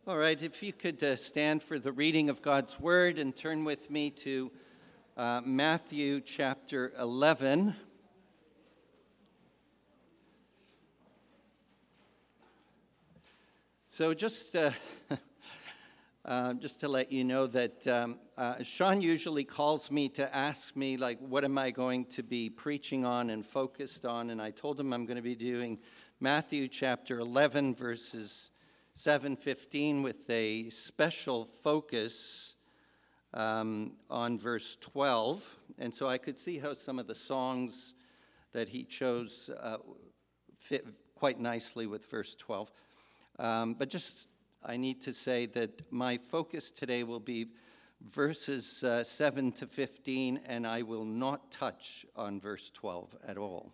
All right, if you could stand for the reading of God's Word and turn with me to Matthew chapter 11. So just to let you know that Sean usually calls me to ask me, like, what am I going to be preaching on and focused on? And I told him I'm going to be doing Matthew chapter 11, verses 7:15, with a special focus on verse 12. And so I could see how some of the songs that he chose fit quite nicely with verse 12. But just, I need to say that my focus today will be verses 7 to 15, and I will not touch on verse 12 at all.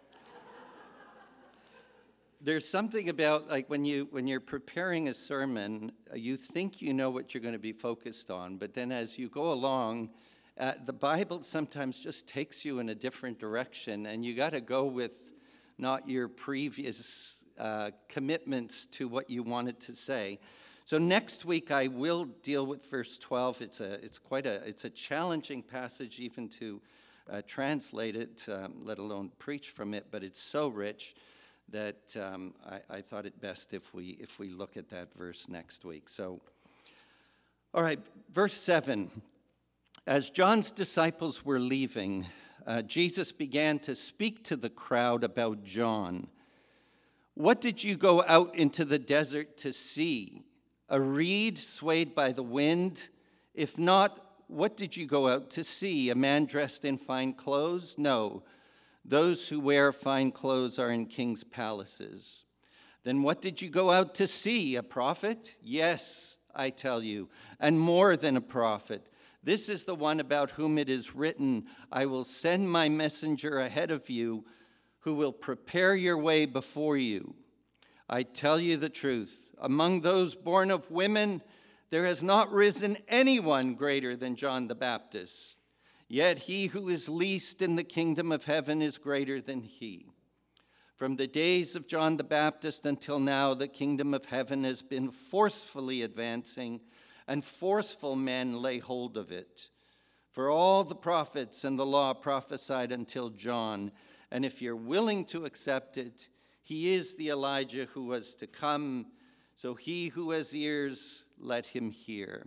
There's something about, like, when you're preparing a sermon, you think you know what you're going to be focused on, but then as you go along, the Bible sometimes just takes you in a different direction, and you got to go with not your previous commitments to what you wanted to say. So next week I will deal with verse 12. It's a challenging passage even to translate it, let alone preach from it, but it's so rich that I thought it best if we look at that verse next week. So, all right, verse 7. As John's disciples were leaving, Jesus began to speak to the crowd about John. What did you go out into the desert to see? A reed swayed by the wind? If not, what did you go out to see? A man dressed in fine clothes? No. Those who wear fine clothes are in king's palaces. Then what did you go out to see? A prophet? Yes, I tell you, and more than a prophet. This is the one about whom it is written, I will send my messenger ahead of you, who will prepare your way before you. I tell you the truth, among those born of women, there has not risen anyone greater than John the Baptist. Yet he who is least in the kingdom of heaven is greater than he. From the days of John the Baptist until now, the kingdom of heaven has been forcefully advancing, and forceful men lay hold of it. For all the prophets and the law prophesied until John, and if you're willing to accept it, he is the Elijah who was to come. So he who has ears, let him hear.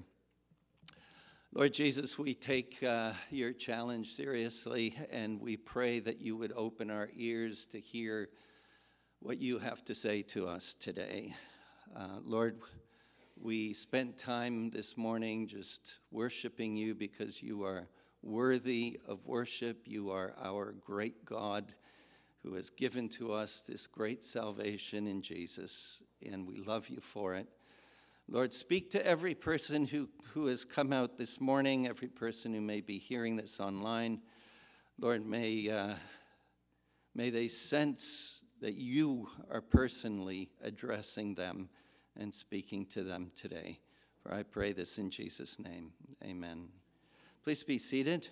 Lord Jesus, we take your challenge seriously, and we pray that you would open our ears to hear what you have to say to us today. Lord, we spent time this morning just worshiping you because you are worthy of worship. You are our great God who has given to us this great salvation in Jesus, and we love you for it. Lord, speak to every person who has come out this morning, every person who may be hearing this online. Lord, may they sense that you are personally addressing them and speaking to them today. For I pray this in Jesus' name. Amen. Please be seated.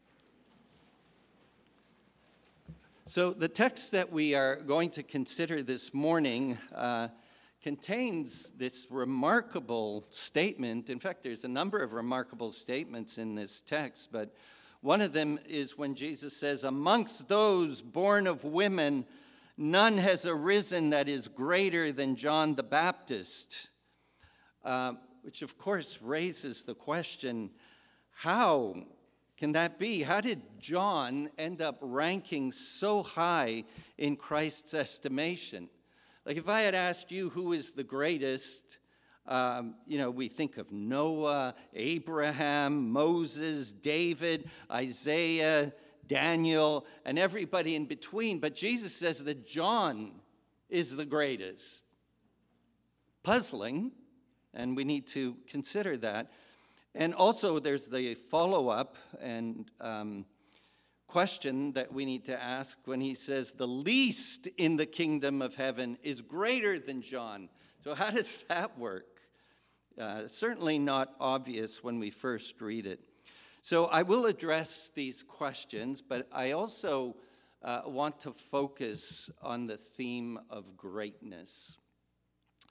So the text that we are going to consider this morning contains this remarkable statement. In fact, there's a number of remarkable statements in this text, but one of them is when Jesus says, amongst those born of women, none has arisen that is greater than John the Baptist, which of course raises the question, how can that be? How did John end up ranking so high in Christ's estimation? Like, if I had asked you who is the greatest, we think of Noah, Abraham, Moses, David, Isaiah, Daniel, and everybody in between. But Jesus says that John is the greatest. Puzzling, and we need to consider that. And also there's the follow-up and question that we need to ask when he says the least in the kingdom of heaven is greater than John. So how does that work? Certainly not obvious when we first read it. So I will address these questions, but I also want to focus on the theme of greatness.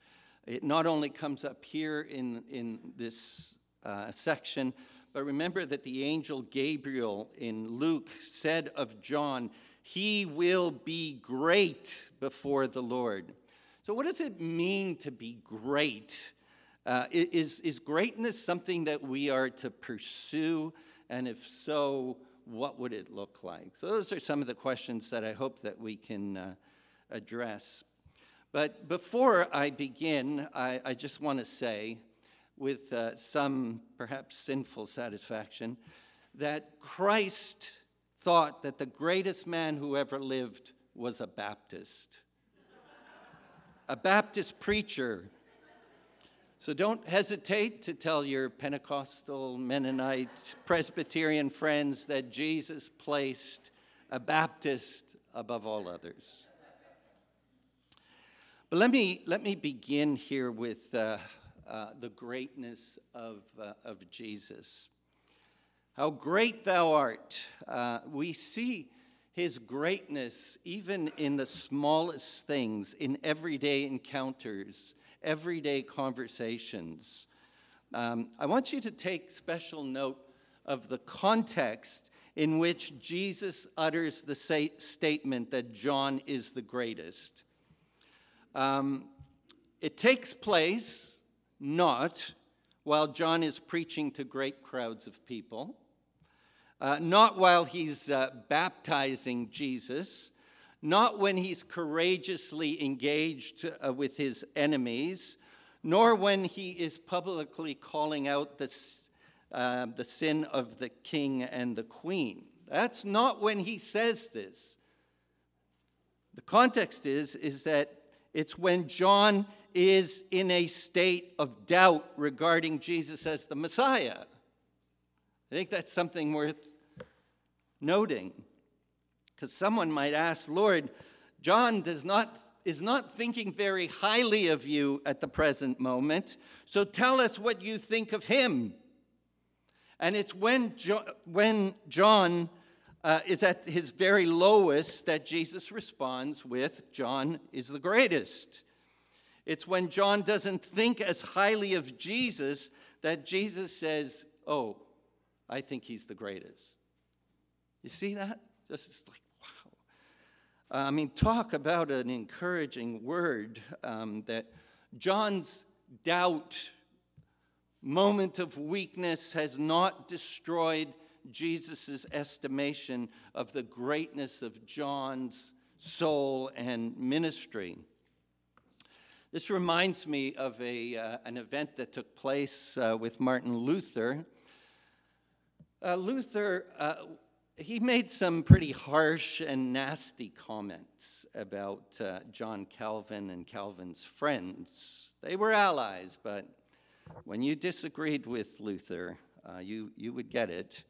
It not only comes up here in this section, but remember that the angel Gabriel in Luke said of John, he will be great before the Lord. So what does it mean to be great? Is greatness something that we are to pursue? And if so, what would it look like? So those are some of the questions that I hope that we can address. But before I begin, I just want to say, with some perhaps sinful satisfaction, that Christ thought that the greatest man who ever lived was a Baptist. A Baptist preacher. So don't hesitate to tell your Pentecostal, Mennonite, Presbyterian friends that Jesus placed a Baptist above all others. But let me begin here with the greatness of Jesus. How great thou art. We see his greatness even in the smallest things, in everyday encounters, everyday conversations. I want you to take special note of the context in which Jesus utters the statement that John is the greatest. It takes place not while John is preaching to great crowds of people, not while he's baptizing Jesus, not when he's courageously engaged with his enemies, nor when he is publicly calling out the sin of the king and the queen. That's not when he says this. The context is that it's when John is in a state of doubt regarding Jesus as the Messiah. I think that's something worth noting. Because someone might ask, Lord, John is not thinking very highly of you at the present moment, so tell us what you think of him. And it's when John is at his very lowest that Jesus responds with, John is the greatest. It's when John doesn't think as highly of Jesus that Jesus says, oh, I think he's the greatest. You see that? Just like, wow. I mean, talk about an encouraging word, that John's doubt, moment of weakness has not destroyed Jesus' estimation of the greatness of John's soul and ministry. This reminds me of an event that took place with Martin Luther. He made some pretty harsh and nasty comments about John Calvin and Calvin's friends. They were allies, but when you disagreed with Luther, you would get it.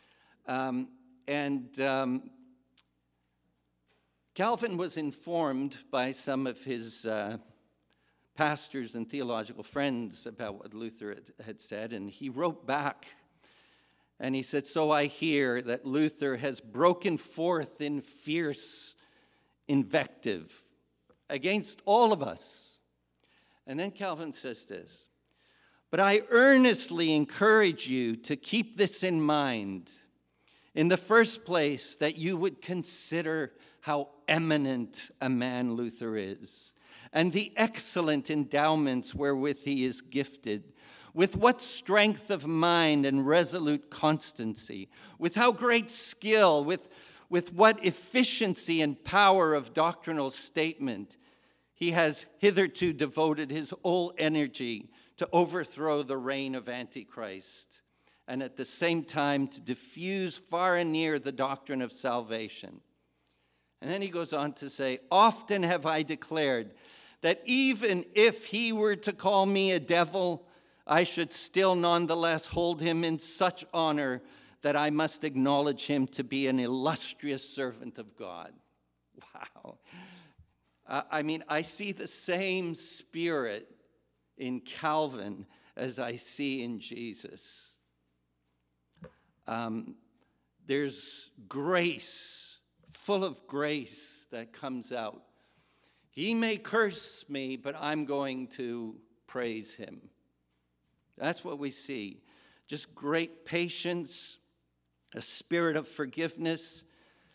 Calvin was informed by some of his pastors and theological friends about what Luther had said, and he wrote back. And he said, so I hear that Luther has broken forth in fierce invective against all of us. And then Calvin says this, but I earnestly encourage you to keep this in mind. In the first place, that you would consider how eminent a man Luther is, and the excellent endowments wherewith he is gifted, with what strength of mind and resolute constancy, with how great skill, with what efficiency and power of doctrinal statement he has hitherto devoted his whole energy to overthrow the reign of Antichrist, and at the same time to diffuse far and near the doctrine of salvation. And then he goes on to say, often have I declared that even if he were to call me a devil, I should still nonetheless hold him in such honor that I must acknowledge him to be an illustrious servant of God. Wow. I mean, I see the same spirit in Calvin as I see in Jesus. There's grace, full of grace that comes out He may curse me, but I'm going to praise him. That's what we see. Just great patience, a spirit of forgiveness,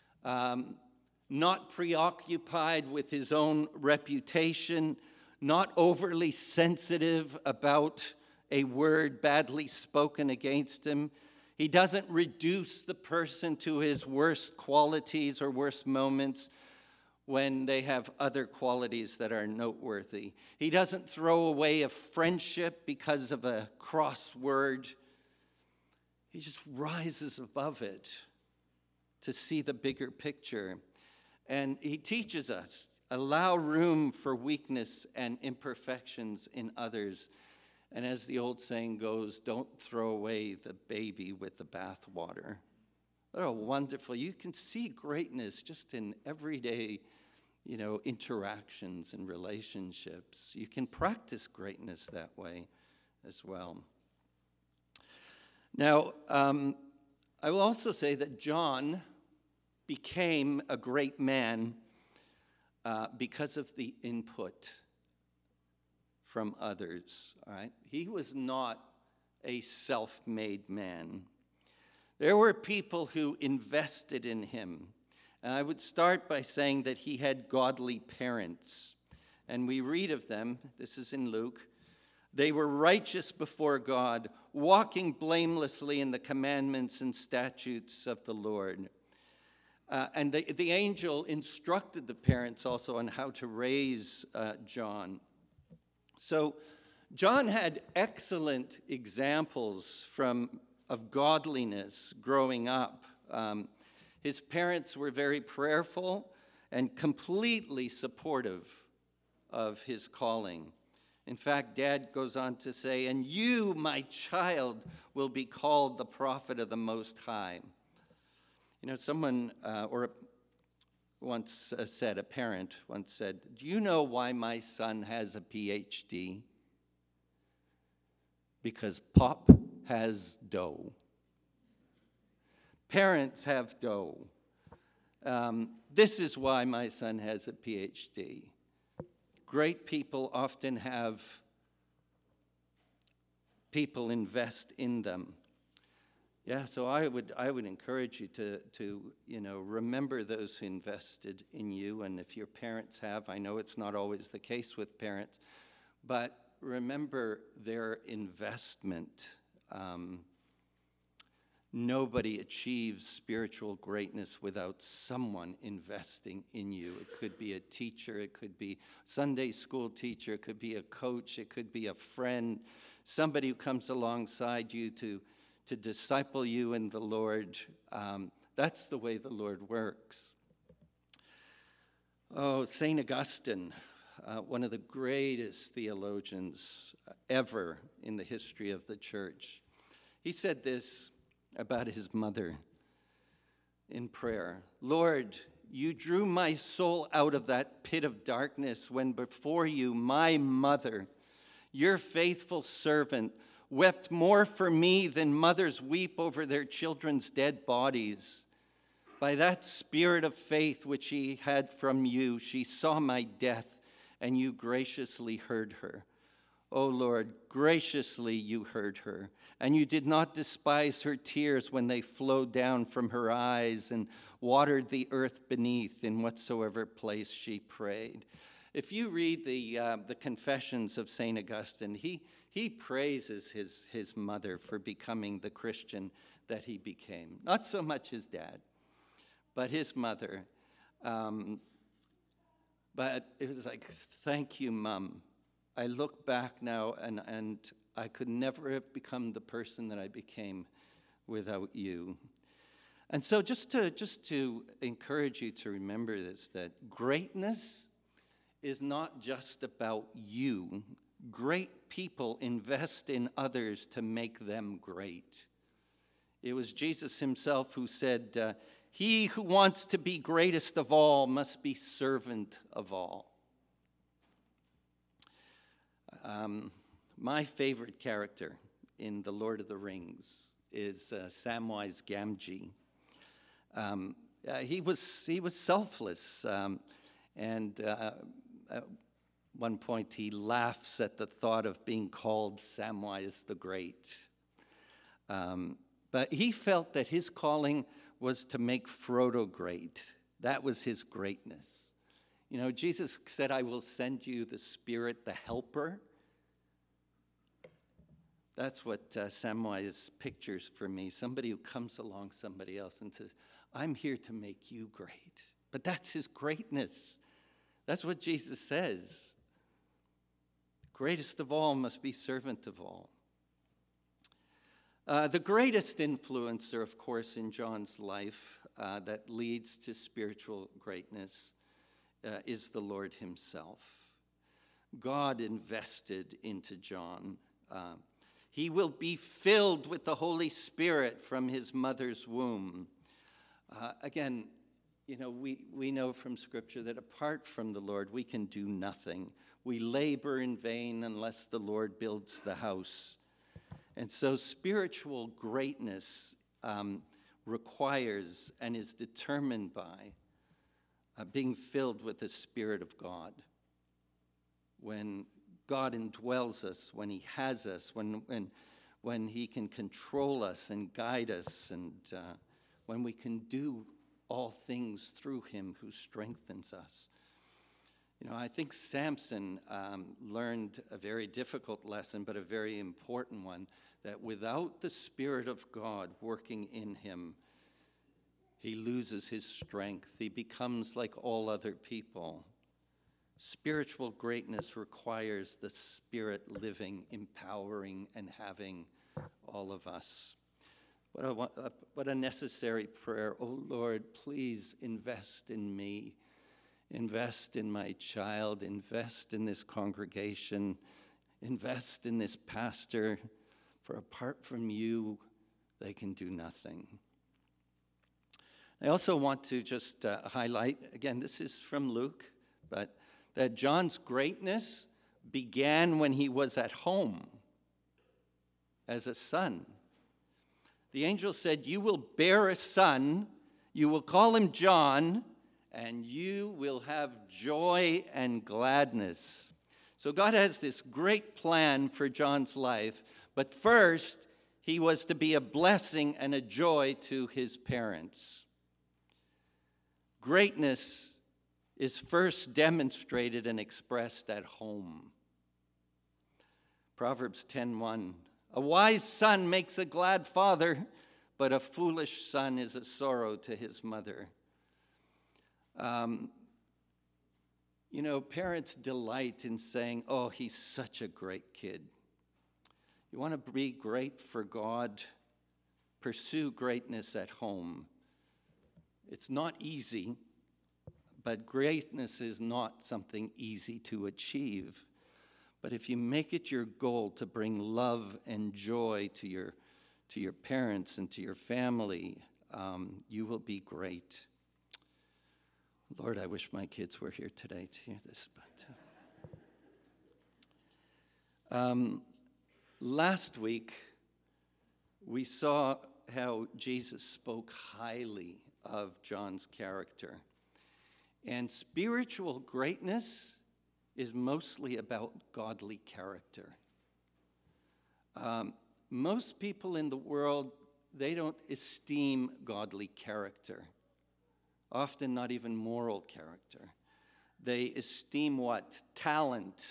not preoccupied with his own reputation, not overly sensitive about a word badly spoken against him. He doesn't reduce the person to his worst qualities or worst moments when they have other qualities that are noteworthy. He doesn't throw away a friendship because of a cross word. He just rises above it to see the bigger picture. And he teaches us, allow room for weakness and imperfections in others. And as the old saying goes, don't throw away the baby with the bathwater. Oh, wonderful. You can see greatness just in everyday, interactions and relationships. You can practice greatness that way as well. Now, I will also say that John became a great man because of the input from others, all right? He was not a self-made man. There were people who invested in him. And I would start by saying that he had godly parents. And we read of them, this is in Luke, they were righteous before God, walking blamelessly in the commandments and statutes of the Lord. And the angel instructed the parents also on how to raise John. So John had excellent examples of godliness growing up. His parents were very prayerful and completely supportive of his calling. In fact, Dad goes on to say, "And you, my child, will be called the prophet of the Most High." Someone once said, a parent once said, "Do you know why my son has a PhD? Because Pop has dough." Parents have dough. This is why my son has a PhD. Great people often have people invest in them. Yeah, so I would encourage you to remember those who invested in you, and if your parents have, I know it's not always the case with parents, but remember their investment. Nobody achieves spiritual greatness without someone investing in you. It could be a teacher, it could be a Sunday school teacher, it could be a coach, it could be a friend, somebody who comes alongside you to disciple you in the Lord. That's the way the Lord works. Oh, St. Augustine, one of the greatest theologians ever in the history of the church. He said this about his mother in prayer: "Lord, you drew my soul out of that pit of darkness when before you, my mother, your faithful servant, wept more for me than mothers weep over their children's dead bodies. By that spirit of faith which she had from you, she saw my death, and you graciously heard her. O Lord, graciously you heard her, and you did not despise her tears when they flowed down from her eyes and watered the earth beneath in whatsoever place she prayed." If you read the Confessions of St. Augustine, he praises his mother for becoming the Christian that he became. Not so much his dad, but his mother. But it was like, thank you, Mom. I look back now, and I could never have become the person that I became without you. And so just to encourage you to remember this, that greatness is not just about you. Great people invest in others to make them great. It was Jesus himself who said, "He who wants to be greatest of all must be servant of all." My favorite character in The Lord of the Rings is Samwise Gamgee. He was selfless, and At one point, he laughs at the thought of being called Samwise the Great. But he felt that his calling was to make Frodo great. That was his greatness. You know, Jesus said, I will send you the Spirit, the Helper. That's what Samwise pictures for me, somebody who comes along somebody else and says, I'm here to make you great. But that's his greatness. That's what Jesus says. Greatest of all must be servant of all. The greatest influencer, of course, in John's life that leads to spiritual greatness is the Lord himself. God invested into John. He will be filled with the Holy Spirit from his mother's womb. Again, you know, we know from Scripture that apart from the Lord, we can do nothing. We labor in vain unless the Lord builds the house. And so spiritual greatness requires and is determined by being filled with the Spirit of God. When God indwells us, when he has us, when he can control us and guide us, and when we can do all things through him who strengthens us. You know, I think Samson learned a very difficult lesson, but a very important one, that without the Spirit of God working in him, he loses his strength. He becomes like all other people. Spiritual greatness requires the Spirit living, empowering, and having all of us. What a necessary prayer. Oh Lord, please invest in me. Invest in my child. Invest in this congregation. Invest in this pastor. For apart from you, they can do nothing. I also want to just highlight, again, this is from Luke, but that John's greatness began when he was at home as a son. The angel said, you will bear a son, you will call him John, and you will have joy and gladness. So God has this great plan for John's life, but first, he was to be a blessing and a joy to his parents. Greatness is first demonstrated and expressed at home. Proverbs 10:1, a wise son makes a glad father, but a foolish son is a sorrow to his mother. You know, parents delight in saying, oh, he's such a great kid. You want to be great for God? Pursue greatness at home. It's not easy, but greatness is not something easy to achieve. But if you make it your goal to bring love and joy to your parents and to your family, you will be great. Lord, I wish my kids were here today to hear this. But last week, we saw how Jesus spoke highly of John's character. And spiritual greatness is mostly about godly character. Most people in the world, they don't esteem godly character. Often not even moral character. They esteem what? Talent,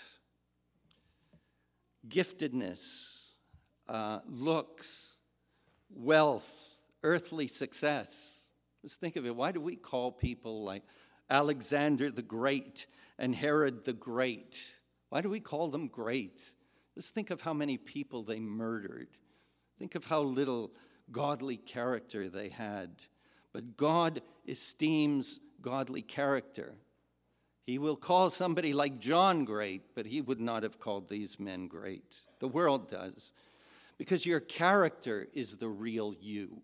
giftedness, looks, wealth, earthly success. Let's think of it. Why do we call people like Alexander the Great and Herod the Great? Why do we call them great? Let's think of how many people they murdered. Think of how little godly character they had. But God esteems godly character. He will call somebody like John great, but he would not have called these men great. The world does. Because your character is the real you.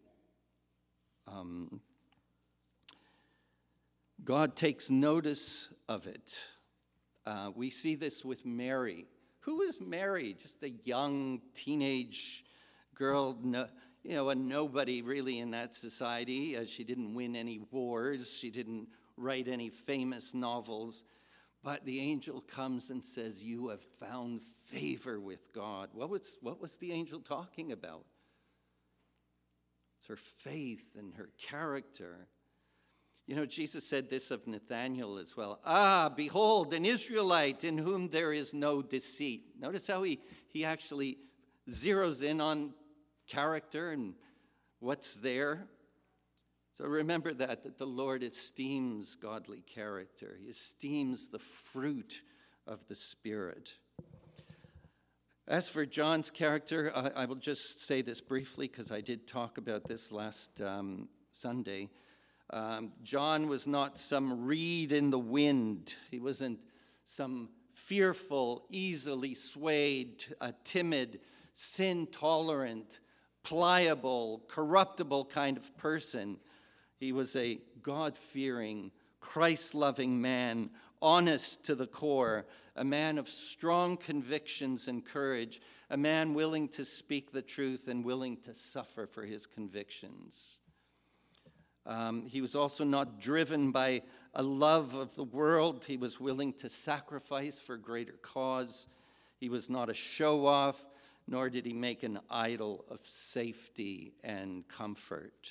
God takes notice of it. We see this with Mary. Who is Mary? Just a young teenage girl, a nobody really in that society. She didn't win any wars. She didn't write any famous novels. But the angel comes and says, you have found favor with God. What was the angel talking about? It's her faith and her character. You know, Jesus said this of Nathanael as well. Ah, behold, an Israelite in whom there is no deceit. Notice how he actually zeroes in on character and what's there. So remember that the Lord esteems godly character. He esteems the fruit of the Spirit. As for John's character, I will just say this briefly because I did talk about this last Sunday. John was not some reed in the wind. He wasn't some fearful, easily swayed, timid, sin-tolerant, pliable, corruptible kind of person. He was a God-fearing, Christ-loving man, honest to the core, a man of strong convictions and courage, a man willing to speak the truth and willing to suffer for his convictions. He was also not driven by a love of the world. He was willing to sacrifice for greater cause. He was not a show-off, nor did he make an idol of safety and comfort.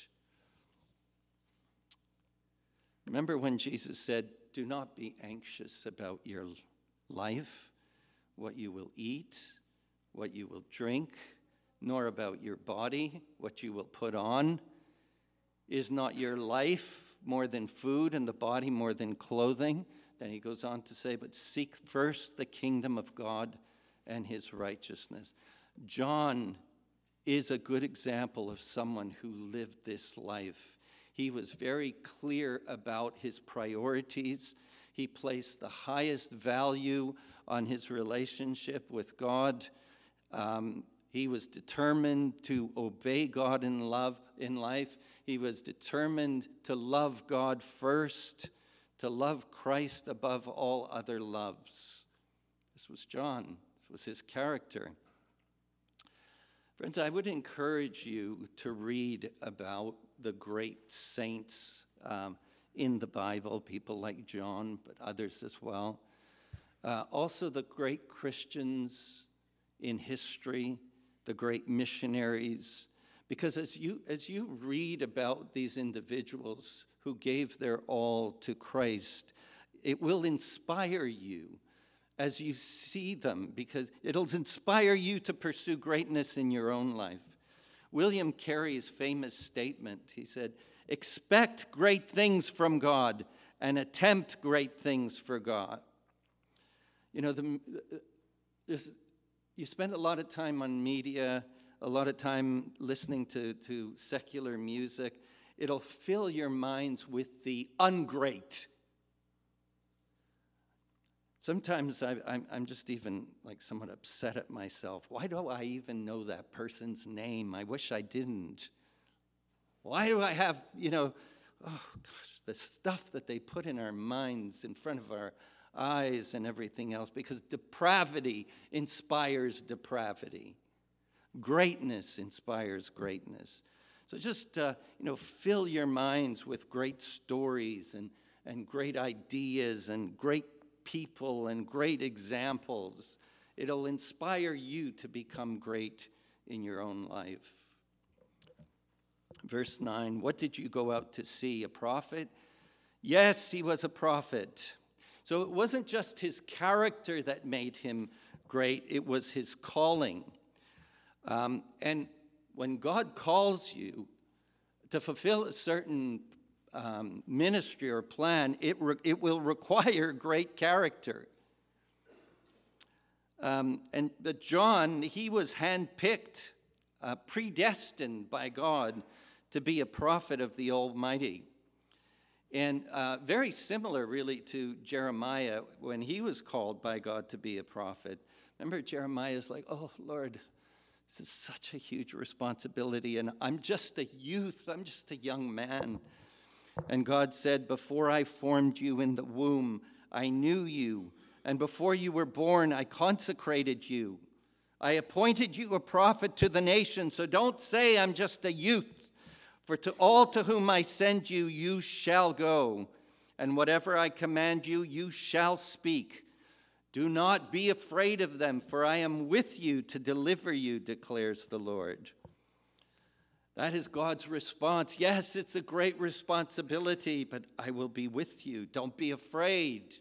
Remember when Jesus said, do not be anxious about your life, what you will eat, what you will drink, nor about your body, what you will put on. Is not your life more than food and the body more than clothing? Then he goes on to say, but seek first the kingdom of God and his righteousness. John is a good example of someone who lived this life. He was very clear about his priorities. He placed the highest value on his relationship with God. He was determined to obey God in life. He was determined to love God first, to love Christ above all other loves. This was John. This was his character. Friends, I would encourage you to read about the great saints in the Bible, people like John, but others as well. Also the great Christians in history, the great missionaries, because as you read about these individuals who gave their all to Christ, it will inspire you as you see them, because it'll inspire you to pursue greatness in your own life. William Carey's famous statement, he said, expect great things from God and attempt great things for God. You know, you spend a lot of time on media, a lot of time listening to secular music. It'll fill your minds with the ungreat. Sometimes I'm just even like somewhat upset at myself. Why do I even know that person's name? I wish I didn't. Why do I have, oh gosh, the stuff that they put in our minds, in front of our eyes and everything else, because depravity inspires depravity. Greatness inspires greatness. So just, fill your minds with great stories and great ideas and great people and great examples. It'll inspire you to become great in your own life. Verse 9, what did you go out to see? A prophet? Yes, he was a prophet. So it wasn't just his character that made him great, it was his calling. And when God calls you to fulfill a certain ministry or plan, it will require great character. But John, he was handpicked, predestined by God to be a prophet of the Almighty. And very similar, really, to Jeremiah when he was called by God to be a prophet. Remember, Jeremiah's like, oh, Lord, this is such a huge responsibility, and I'm just a youth, I'm just a young man. And God said, before I formed you in the womb, I knew you. And before you were born, I consecrated you. I appointed you a prophet to the nation. So don't say I'm just a youth. For to all to whom I send you, you shall go. and whatever I command you, you shall speak. Do not be afraid of them, for I am with you to deliver you, declares the Lord. That is God's response. Yes, it's a great responsibility, but I will be with you. Don't be afraid.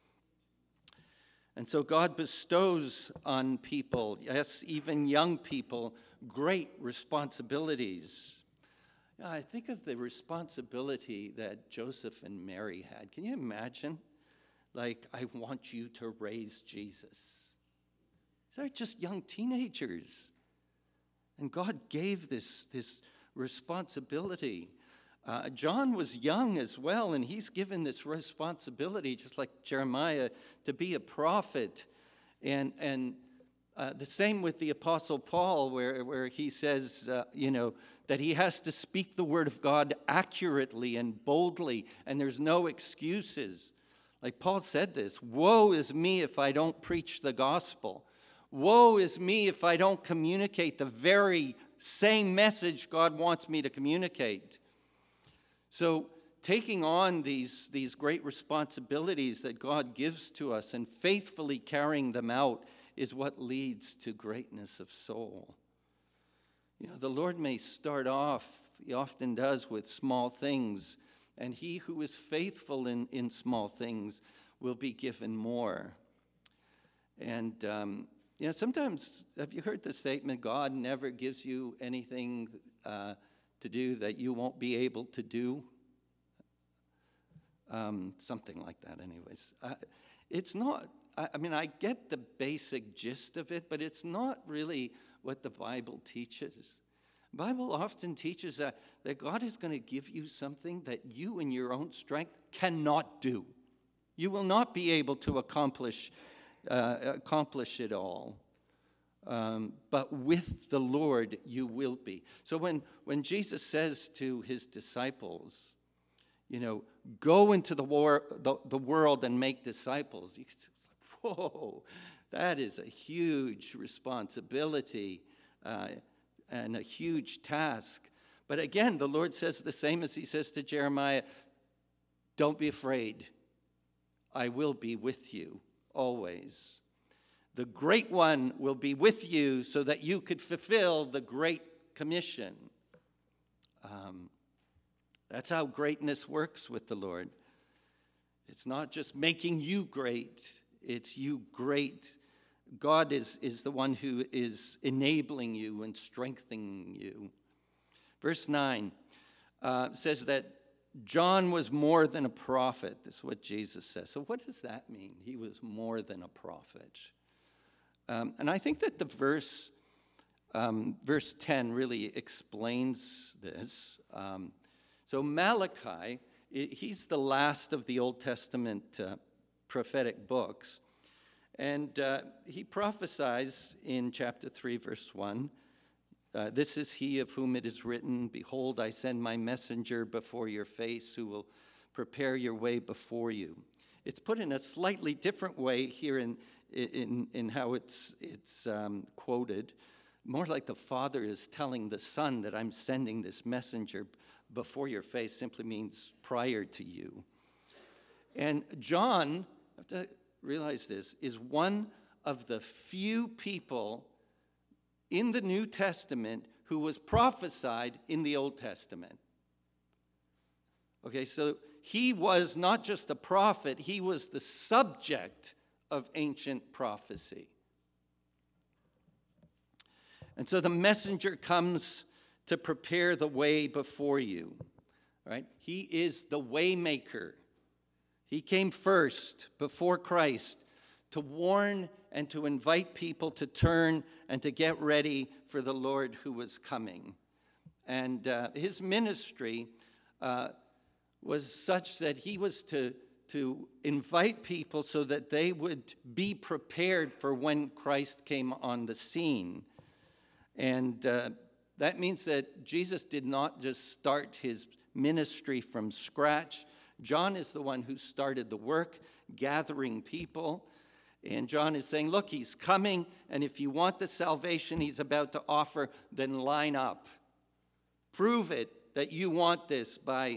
And so God bestows on people, yes, even young people, great responsibilities. I think of the responsibility that Joseph and Mary had. Can you imagine? Like, I want you to raise Jesus. They're just young teenagers. And God gave this responsibility. John was young as well, and he's given this responsibility, just like Jeremiah, to be a prophet. And the same with the Apostle Paul, where he says, that he has to speak the word of God accurately and boldly, and there's no excuses. Like Paul said this, woe is me if I don't preach the gospel. Woe is me if I don't communicate the very same message God wants me to communicate. So taking on these great responsibilities that God gives to us and faithfully carrying them out is what leads to greatness of soul. The Lord may start off, he often does, with small things, and he who is faithful in small things will be given more. And, sometimes, have you heard the statement, God never gives you anything to do that you won't be able to do? Something like that, anyways. It's not, I get the basic gist of it, but it's not really what the Bible teaches. The Bible often teaches that God is going to give you something that you in your own strength cannot do. You will not be able to accomplish it all. But with the Lord, you will be. So when Jesus says to his disciples, go into the world and make disciples, it's like, whoa, that is a huge responsibility and a huge task. But again, the Lord says the same as he says to Jeremiah, don't be afraid. I will be with you always. The great one will be with you so that you could fulfill the Great Commission. That's how greatness works with the Lord. It's not just making you great, it's you great. God is the one who is enabling you and strengthening you. Verse 9 says that John was more than a prophet. That's what Jesus says. So what does that mean? He was more than a prophet. And I think that the verse 10 really explains this. So Malachi, he's the last of the Old Testament prophetic books. And he prophesies in chapter 3, verse 1, this is he of whom it is written, behold, I send my messenger before your face who will prepare your way before you. It's put in a slightly different way here in how it's quoted. More like the Father is telling the Son that I'm sending this messenger before your face, simply means prior to you. And John, I have to realize this, is one of the few people in the New Testament who was prophesied in the Old Testament. Okay, so he was not just a prophet, he was the subject of ancient prophecy. And so the messenger comes to prepare the way before you, right? He is the way maker. He came first, before Christ, to warn and to invite people to turn and to get ready for the Lord who was coming. And his ministry was such that he was to invite people so that they would be prepared for when Christ came on the scene. And that means that Jesus did not just start his ministry from scratch. John is the one who started the work, gathering people. And John is saying, look, he's coming, and if you want the salvation he's about to offer, then line up. Prove it that you want this by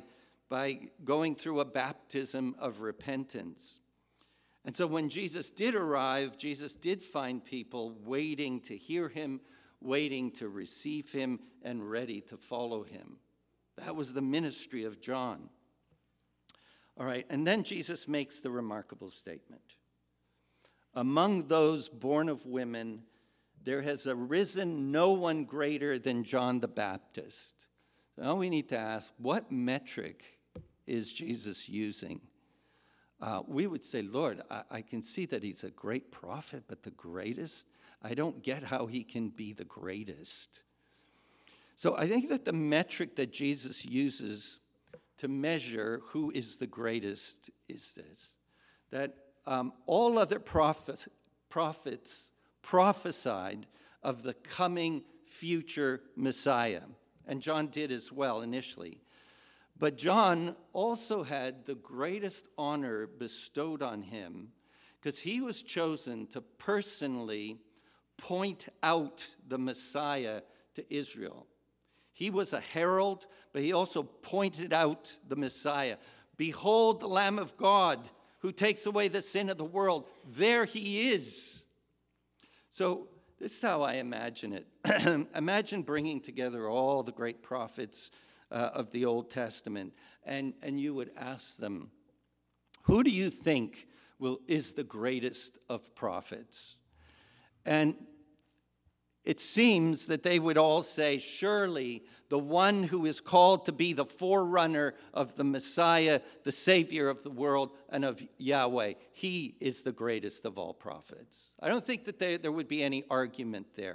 by going through a baptism of repentance. And so when Jesus did arrive, Jesus did find people waiting to hear him, waiting to receive him, and ready to follow him. That was the ministry of John. All right, and then Jesus makes the remarkable statement. Among those born of women, there has arisen no one greater than John the Baptist. So now we need to ask, what metric is Jesus using? We would say, Lord, I can see that he's a great prophet, but the greatest? I don't get how he can be the greatest. So I think that the metric that Jesus uses to measure who is the greatest is this, that all other prophets prophesied of the coming future Messiah, and John did as well initially. But John also had the greatest honor bestowed on him because he was chosen to personally point out the Messiah to Israel. He was a herald, but he also pointed out the Messiah. Behold the Lamb of God who takes away the sin of the world. There he is. So this is how I imagine it. Imagine bringing together all the great prophets of the Old Testament, and you would ask them, who do you think is the greatest of prophets? And it seems that they would all say, surely the one who is called to be the forerunner of the Messiah, the Savior of the world, and of Yahweh, he is the greatest of all prophets. I don't think that there would be any argument there.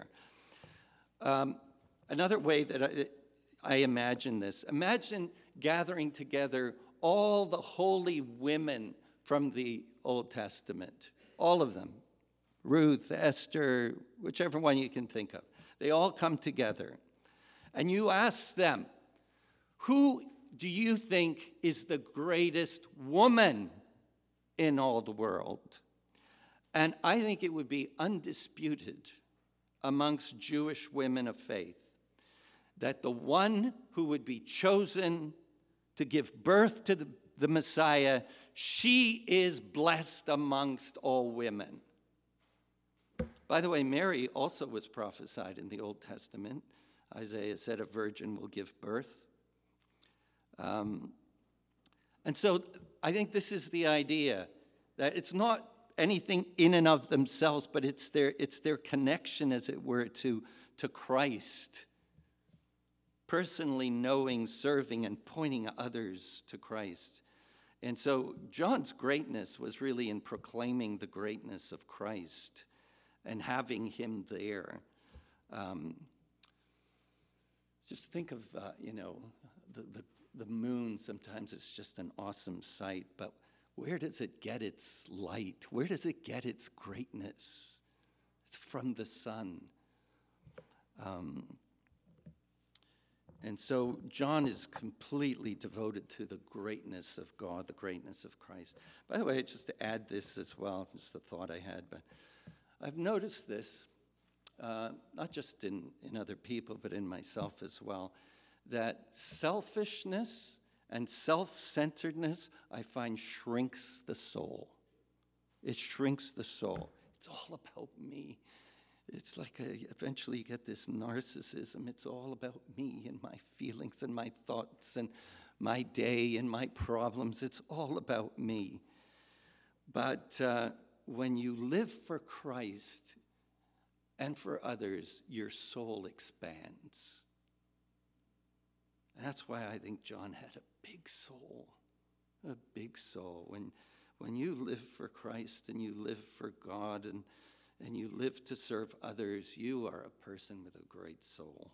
Another way that I imagine this, imagine gathering together all the holy women from the Old Testament, all of them. Ruth, Esther, whichever one you can think of. They all come together. And you ask them, who do you think is the greatest woman in all the world? And I think it would be undisputed amongst Jewish women of faith that the one who would be chosen to give birth to the Messiah, she is blessed amongst all women. By the way, Mary also was prophesied in the Old Testament. Isaiah said a virgin will give birth. And so I think this is the idea, that it's not anything in and of themselves, but it's their connection, as it were, to Christ. Personally knowing, serving, and pointing others to Christ. And so John's greatness was really in proclaiming the greatness of Christ and having him there. Just think of, the moon. Sometimes it's just an awesome sight, but where does it get its light? Where does it get its greatness? It's from the sun. And so John is completely devoted to the greatness of God, the greatness of Christ. By the way, just to add this as well, just a thought I had, but I've noticed this, not just in other people, but in myself as well, that selfishness and self-centeredness, I find, shrinks the soul. It shrinks the soul. It's all about me. It's like eventually you get this narcissism. It's all about me and my feelings and my thoughts and my day and my problems. It's all about me. But when you live for Christ and for others, your soul expands. And that's why I think John had a big soul, a big soul. When you live for Christ and you live for God and you live to serve others, you are a person with a great soul.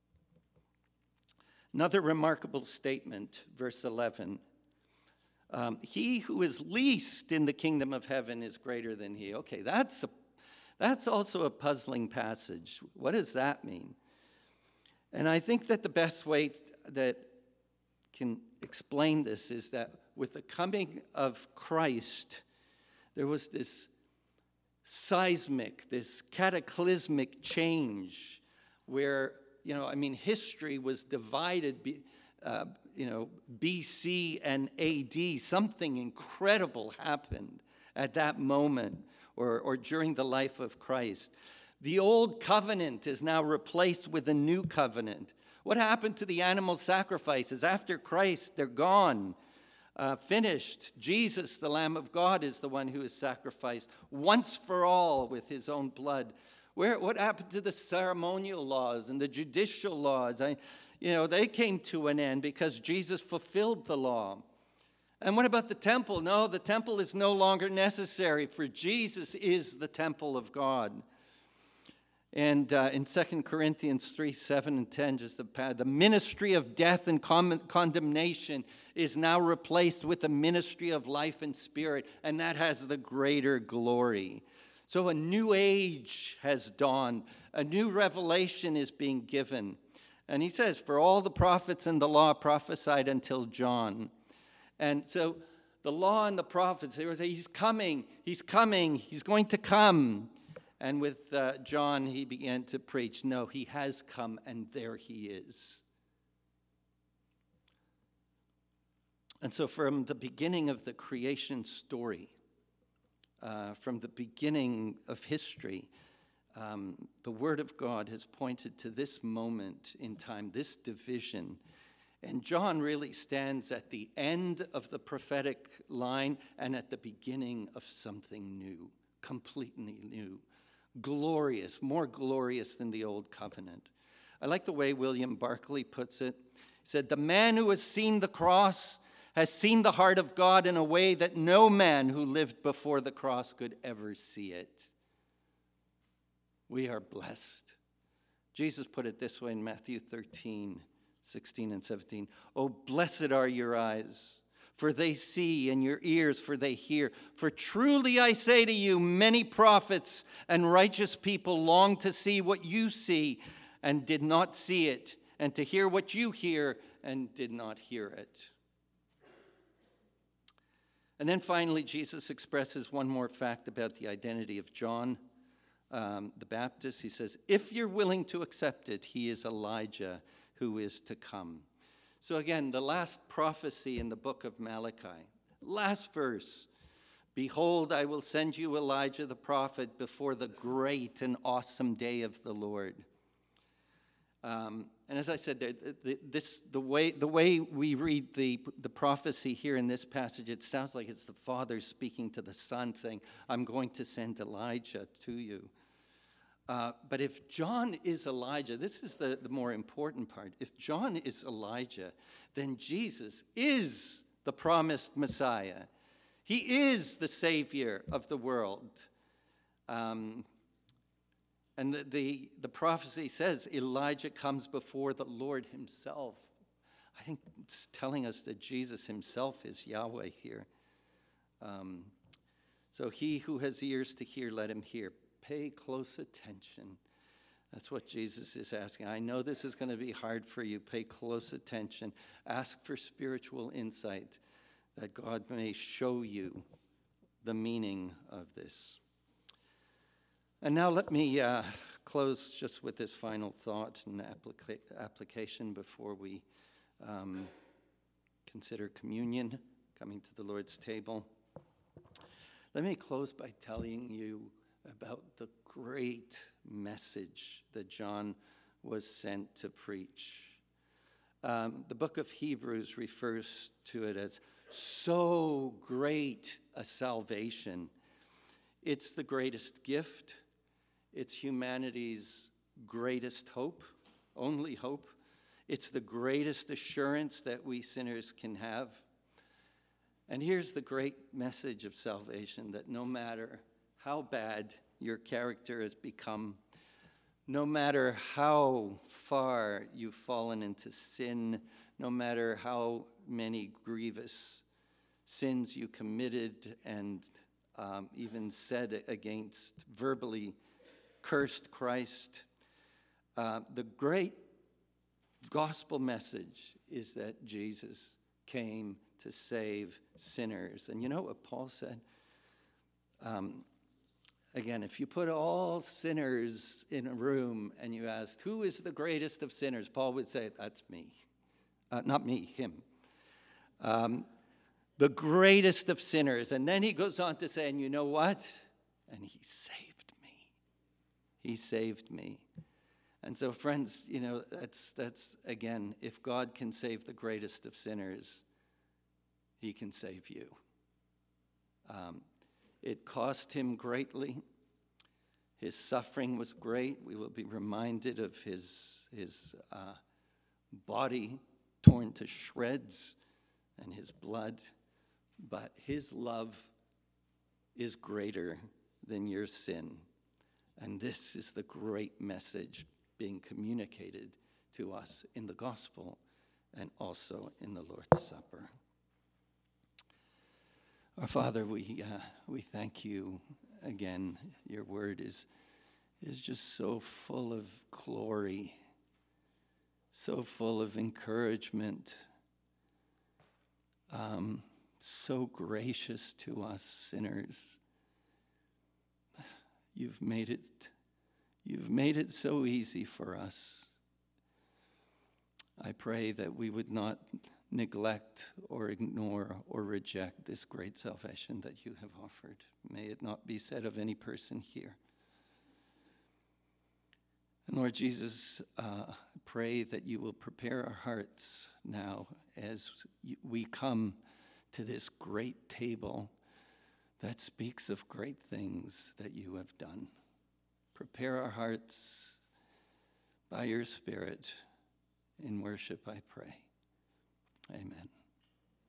Another remarkable statement, verse 11. He who is least in the kingdom of heaven is greater than he. Okay, that's also a puzzling passage. What does that mean? And I think that the best way that can explain this is that with the coming of Christ, there was this seismic, this cataclysmic change where, history was divided BC and AD. Something incredible happened at that moment or during the life of Christ. The old covenant is now replaced with a new covenant. What happened to the animal sacrifices? After Christ, they're gone, finished. Jesus, the Lamb of God, is the one who is sacrificed once for all with his own blood. What happened to the ceremonial laws and the judicial laws? They came to an end because Jesus fulfilled the law. And what about the temple? No, the temple is no longer necessary, for Jesus is the temple of God. And in 2 Corinthians 3, 7 and 10, just the ministry of death and condemnation is now replaced with the ministry of life and spirit, and that has the greater glory. So a new age has dawned. A new revelation is being given. And he says, for all the prophets and the law prophesied until John. And so the law and the prophets, they were saying, he's coming, he's going to come. And with John, he began to preach, no, he has come, and there he is. And so from the beginning of the creation story, from the beginning of history, the Word of God has pointed to this moment in time, this division. And John really stands at the end of the prophetic line and at the beginning of something new, completely new. Glorious, more glorious than the old covenant. I like the way William Barclay puts it. He said, the man who has seen the cross has seen the heart of God in a way that no man who lived before the cross could ever see it. We are blessed. Jesus put it this way in Matthew 13, 16 and 17. Oh, blessed are your eyes, for they see, and your ears, for they hear. For truly I say to you, many prophets and righteous people long to see what you see and did not see it, and to hear what you hear and did not hear it. And then finally, Jesus expresses one more fact about the identity of John the Baptist. He says, if you're willing to accept it, he is Elijah who is to come. So again, the last prophecy in the book of Malachi, last verse, behold, I will send you Elijah the prophet before the great and awesome day of the Lord. And as I said, the way we read the prophecy here in this passage, it sounds like it's the Father speaking to the Son, saying, I'm going to send Elijah to you. But if John is Elijah, this is the more important part. If John is Elijah, then Jesus is the promised Messiah. He is the Savior of the world. And the prophecy says Elijah comes before the Lord himself. I think it's telling us that Jesus himself is Yahweh here. So he who has ears to hear, let him hear. Pay close attention. That's what Jesus is asking. I know this is going to be hard for you. Pay close attention. Ask for spiritual insight that God may show you the meaning of this. And now let me close just with this final thought and application before we consider communion, coming to the Lord's table. Let me close by telling you about the great message that John was sent to preach. The book of Hebrews refers to it as so great a salvation. It's the greatest gift. It's humanity's greatest hope, only hope. It's the greatest assurance that we sinners can have. And here's the great message of salvation, that no matter how bad your character has become, no matter how far you've fallen into sin, no matter how many grievous sins you committed and even said against, verbally cursed Christ, the great gospel message is that Jesus came to save sinners. And you know what Paul said? Again, if you put all sinners in a room and you asked, who is the greatest of sinners? Paul would say, that's me. not me, him. The greatest of sinners. And then he goes on to say, and you know what? And he saved me. He saved me. And so, friends, that's again, if God can save the greatest of sinners, he can save you. It cost him greatly. His suffering was great. We will be reminded of his body torn to shreds and his blood. But his love is greater than your sin. And this is the great message being communicated to us in the gospel and also in the Lord's Supper. Our Father, we thank you again. Your word is just so full of glory, so full of encouragement, so gracious to us sinners. You've made it so easy for us. I pray that we would not neglect or ignore or reject this great salvation that you have offered. May it not be said of any person here. And Lord Jesus, pray that you will prepare our hearts now as we come to this great table that speaks of great things that you have done. Prepare our hearts by your Spirit in worship, I pray. Amen.